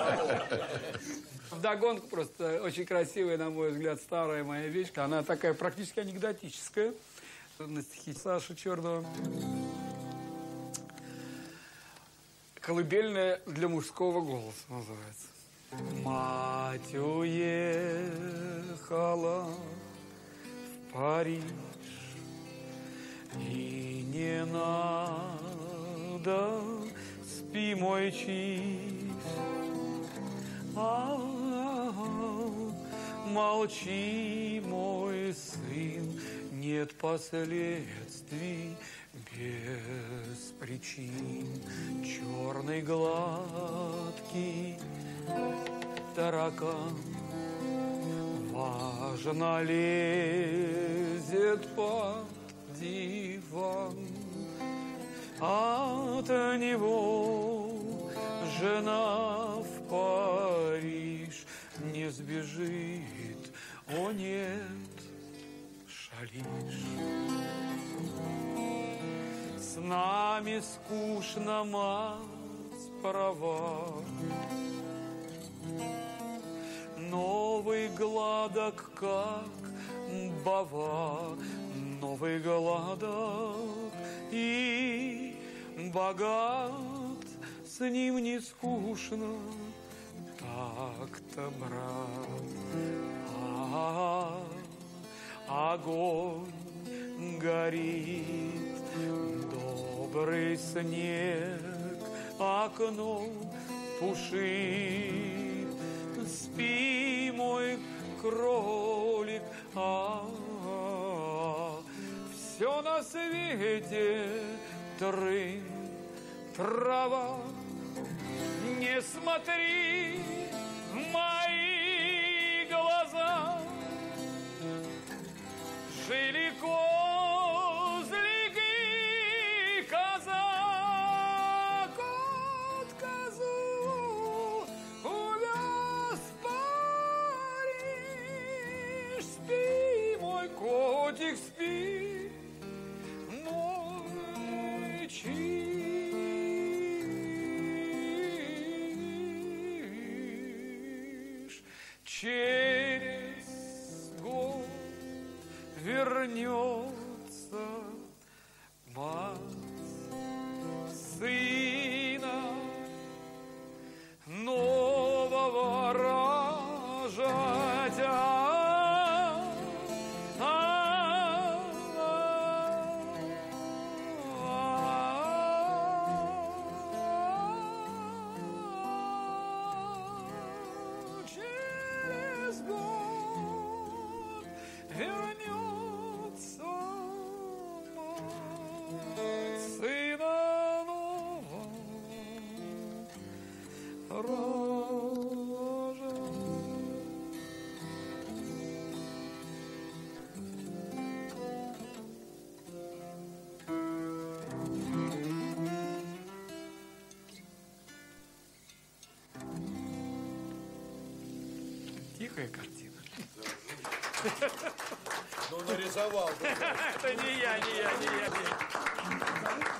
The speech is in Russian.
Вдогонку просто очень красивая, на мой взгляд, старая моя вещка. Она такая практически анекдотическая. На стихи Саши Черного. «Колыбельная для мужского голоса» называется. Мать уехала в Париж, и не надо, спи, мой чист. Молчи, мой сын, нет последствий без причин. Черный гладкий таракан важно лезет под диван. От него жена в Париж не сбежит. О нет, шалишь. С нами скучно, мать права. Новый гладок, как бава, новый гладок и богат, с ним не скучно, так-то, брат. Огонь горит, добрый снег окно пушит. Спи, мой кролик, все на свете трын, трава. Не смотри в мои глаза, жили козлики, коза, кот козу увез в Париж. Спи, мой котик, спи, мой чиж. Через год вернется мать сына нового рожать. Через год вернется мать сына нового рожать. Тихая картина. Ну, нарисовал. Это не я.